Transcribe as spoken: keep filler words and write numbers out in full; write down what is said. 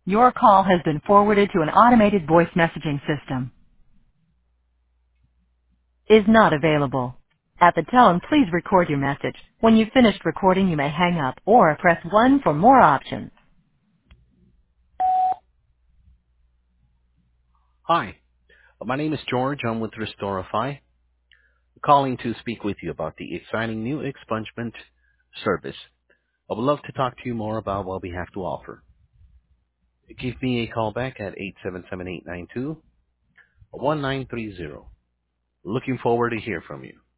Your call has been forwarded to an automated voice messaging system. Is not available. At the tone, please record your message. When you've finished recording, you may hang up or press one for more options. Hi, my name is George. I'm with Restorify, calling to speak with you about the exciting new expungement service. I would love to talk to you more about what we have to offer. Give me a call back at eight seven seven, eight nine two, one nine three zero. Looking forward to hear from you.